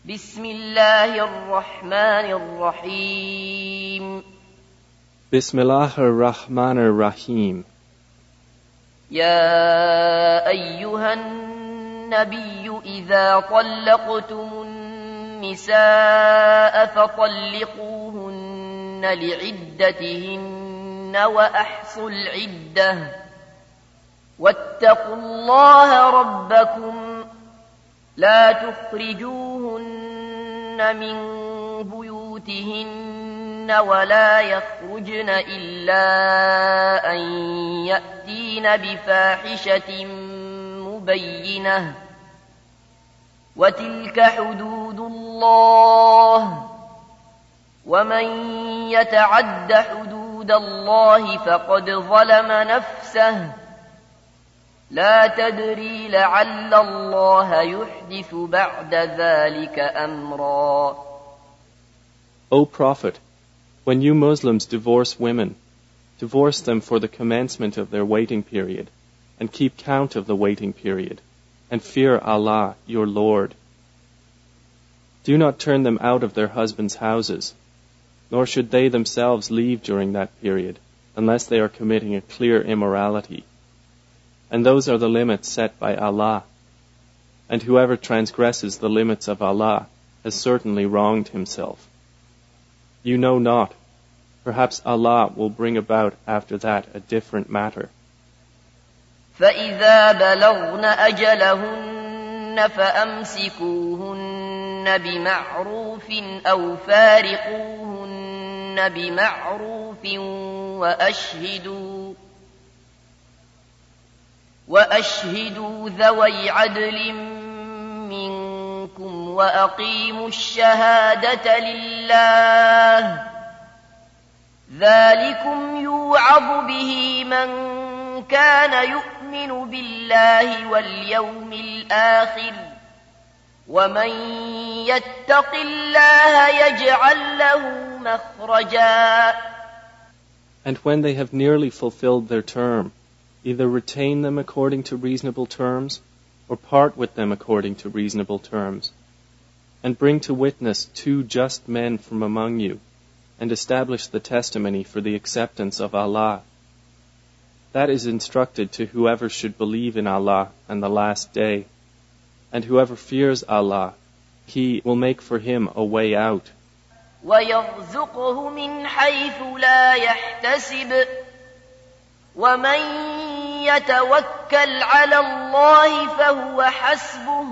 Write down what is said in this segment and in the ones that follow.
بسم الله الرحمن الرحيم بسم الله الرحمن الرحيم يا أيها النبي إذا طلقتم النساء فطلقوهن لعدتهن وأحصوا العدة واتقوا الله ربكم لا تخرجوهن من بيوتهن ولا يخرجن إلا أن يأتين بفاحشة مبينة وتلك حدود الله ومن يتعد حدود الله فقد ظلم نفسه لا تدري لعل الله يحدث بعد ذلك أمرا. O Prophet, when you Muslims divorce women, divorce them for the commencement of their waiting period, and keep count of the waiting period, and fear Allah, your Lord. Do not turn them out of their husbands' houses, nor should they themselves leave during that period, unless they are committing a clear immorality. And those are the limits set by Allah. And whoever transgresses the limits of Allah has certainly wronged himself. You know not. Perhaps Allah will bring about after that a different matter. فَإِذَا بَلَغْنَ أَجَلَهُنَّ فَأَمْسِكُوهُنَّ بِمَعْرُوفٍ أَوْ فَارِقُوهُنَّ بِمَعْرُوفٍ وأشهدوا ذوي عدل منكم وأقيموا الشهادة لله ذلكم يوعظ به من كان يؤمن بالله واليوم الآخر ومن يتق الله يجعل له مخرجا. And when they have nearly fulfilled their term, either retain them according to reasonable terms, or part with them according to reasonable terms, and bring to witness 2 just men from among you, and establish the testimony for the acceptance of Allah. That is instructed to whoever should believe in Allah and the last day, and whoever fears Allah, He will make for him a way out. وَيَرْزُقْهُ مِنْ حَيْثُ لَا يَحْتَسِبُ وَمَنْ يَتَوَكَّلْ عَلَى اللَّهِ فَهُوَ حَسْبُهُ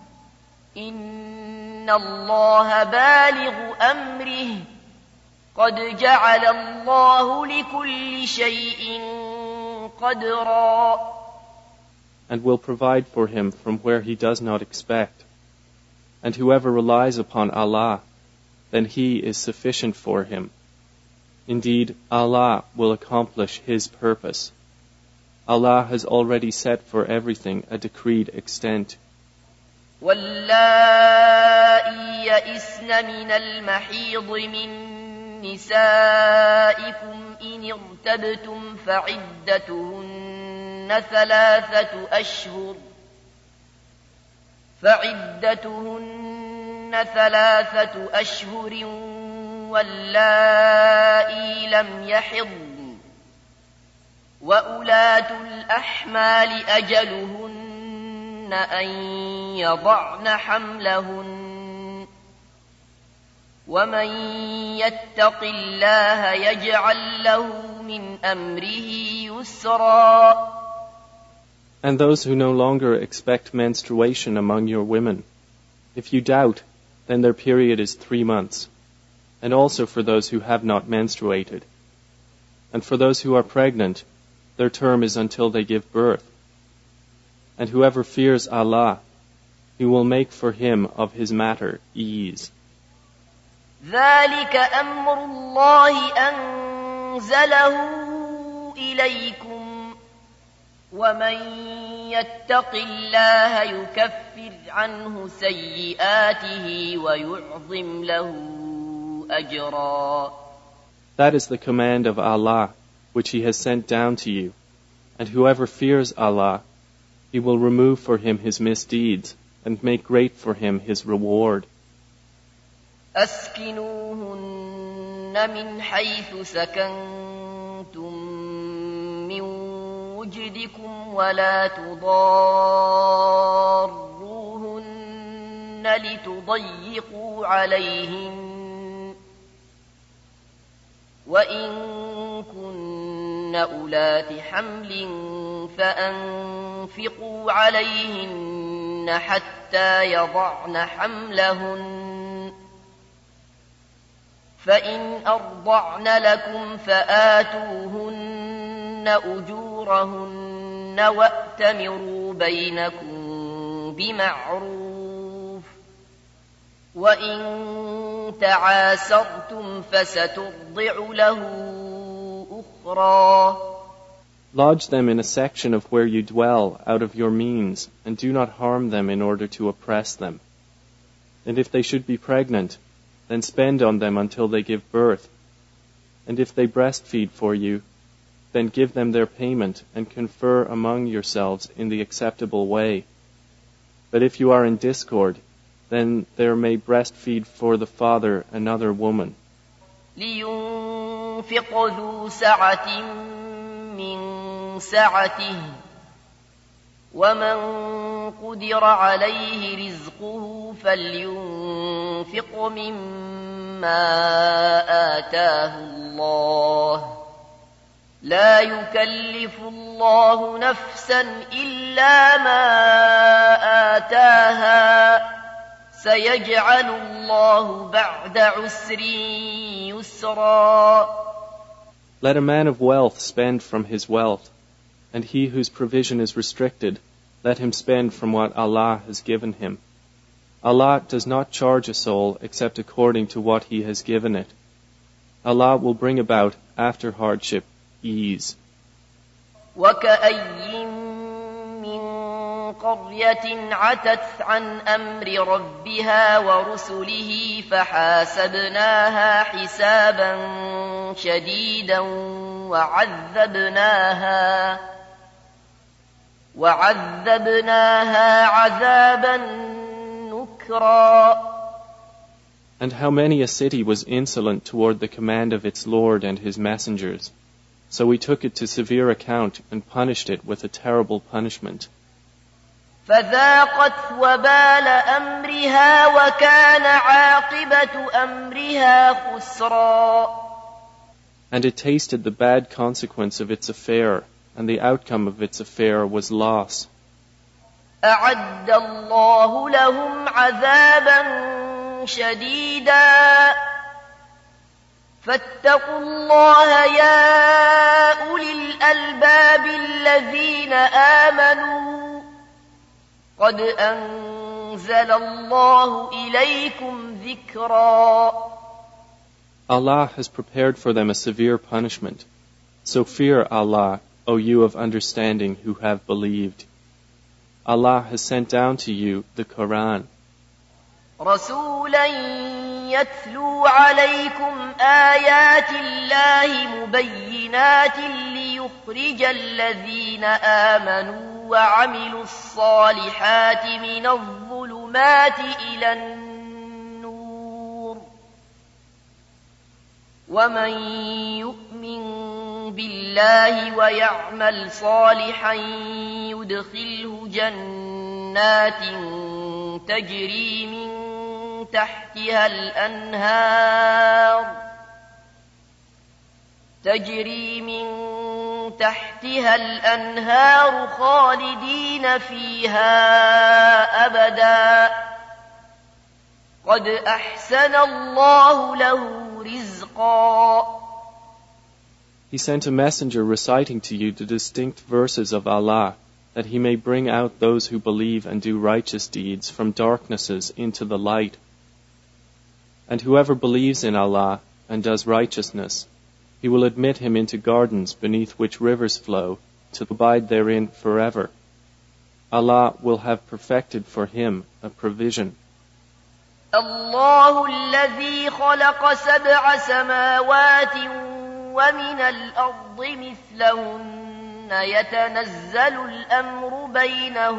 إِنَّ اللَّهَ بَالِغُ أَمْرِهِ قَدْ جَعَلَ اللَّهُ لِكُلِّ شَيْءٍ قَدْرًا. And will provide for him from where he does not expect. And whoever relies upon Allah, then He is sufficient for him. Indeed, Allah will accomplish His purpose. Allah has already set for everything a decreed extent. وَاللَّائِي يَئِسْنَ مِنَ الْمَحِيضِ مِن نِّسَائِكُمْ إِنِ ارْتَبْتُمْ فَعِدَّتُهُنَّ 3 أشهر واللائي لم يحضن وأولاة الأحمال أجلهن أن يضعن حملهن ومن يتق الله يجعل له من أمره يسرا. And those who no longer expect menstruation among your women, if you doubt, then their period is 3 months, and also for those who have not menstruated. And for those who are pregnant, their term is until they give birth. And whoever fears Allah, He will make for him of his matter ease. ذَلِكَ أَمْرُ اللَّهِ أَنزَلَهُ إِلَيْكُمْ وَمَنْ يَتَّقِ اللَّهَ يُكَفِّرْ عَنْهُ سَيِّئَاتِهِ وَيُعْظِمْ لَهُ أَجْرًا. That is the command of Allah, which He has sent down to you. And whoever fears Allah, He will remove for him his misdeeds and make great for him his reward. أسكنوهن من حيث سكنتم من وجدكم ولا تضاروهن لتضيقوا عليهن وإن كن أولات حمل فأنفقوا عليهن حتى يضعن حملهن فإن أرضعن لكم فآتوهن أجورهن وأتمروا بينكم بمعروف وإن تعاسرتم فسترضع له أخرى. Lodge them in a section of where you dwell out of your means, and do not harm them in order to oppress them. And if they should be pregnant, then spend on them until they give birth. And if they breastfeed for you, then give them their payment and confer among yourselves in the acceptable way. But if you are in discord, then there may breastfeed for the father another woman. لينفق ذو سعة من سعته ومن قدر عليه رزقه فلينفق مما آتاه الله لا يكلف الله نفسا إلا ما آتاها سيجعل الله بعد عسر يسرا. Let a man of wealth spend from his wealth, and he whose provision is restricted, let him spend from what Allah has given him. Allah does not charge a soul except according to what He has given it. Allah will bring about, after hardship, ease. وَكَأَيٍّ مِّن قَرْيَةٍ عَتَتْ عَنْ أَمْرِ رَبِّهَا وَرُسُلِهِ فَحَاسَبْنَاهَا حِسَابًا شَدِيدًا وَعَذَّبْنَاهَا عَذَابًا نُكْرًا. And how many a city was insolent toward the command of its Lord and His messengers. So we took it to severe account and punished it with a terrible punishment. فَذَاقَتْ وَبَالَ أَمْرِهَا وَكَانَ عَاقِبَةُ أَمْرِهَا خُسْرًا. And it tasted the bad consequence of its affair, and the outcome of its affair was loss. أَعَدَّ اللَّهُ لَهُمْ عَذَابًا شَدِيدًا فَاتَّقُوا اللَّهَ يَا أُولِي الْأَلْبَابِ الَّذِينَ آمَنُوا قَدْ أَنزَلَ اللَّهُ إِلَيْكُمْ ذِكْرًا. Allah has prepared for them a severe punishment. So fear Allah, O you of understanding who have believed. Allah has sent down to you the Quran. رَسُولًا يَتْلُو عَلَيْكُمْ آيَاتِ اللَّهِ مُبَيِّنَاتٍ لِيُخْرِجَ الَّذِينَ آمَنُوا وَعَمِلُوا الصَّالِحَاتِ مِنَ الظُّلُمَاتِ إِلَى النُّورِ وَمَن يُؤْمِن بِاللَّهِ وَيَعْمَلْ صَالِحًا يُدْخِلْهُ جَنَّاتٍ تَجْرِي من تحتها الأنهار خالدين فيها أبدا قد أحسن الله له رزقا. He sent a messenger reciting to you the distinct verses of Allah, that He may bring out those who believe and do righteous deeds from darknesses into the light. And whoever believes in Allah and does righteousness, He will admit him into gardens beneath which rivers flow, to abide therein forever. Allah will have perfected for him a provision. الله الذي خلق 7 سماوات ومن الأرض مثلهن يتنزل الأمر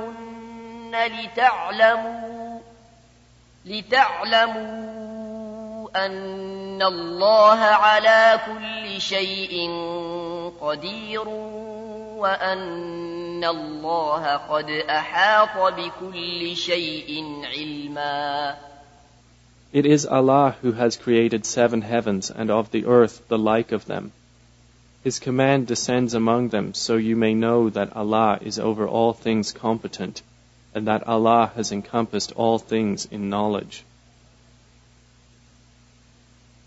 بينهن لتعلموا أن الله على كل شيء قدير وأن الله قد أحاط بكل شيء علما. It is Allah who has created 7 heavens and of the earth the like of them. His command descends among them so you may know that Allah is over all things competent and that Allah has encompassed all things in knowledge.